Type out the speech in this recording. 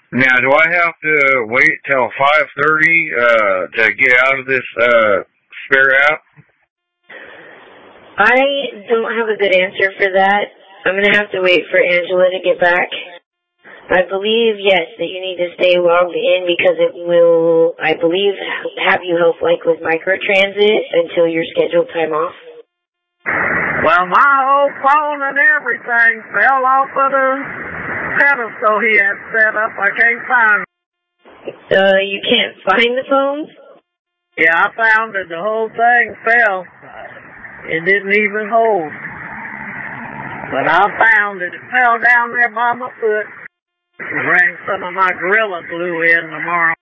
Now, do I have to wait till 5:30 to get out of this spare app? I don't have a good answer for that. I'm going to have to wait for Angela to get back. I believe, yes, that you need to stay logged in because it will, I believe, have you help like with microtransit until your scheduled time off. Well, my whole phone and everything fell off of the pedestal he had set up. I can't find it. You can't find the phones? Yeah, I found it. The whole thing fell. It didn't even hold. But I found it. It fell down there by my foot. Bring some of my Gorilla Glue in tomorrow.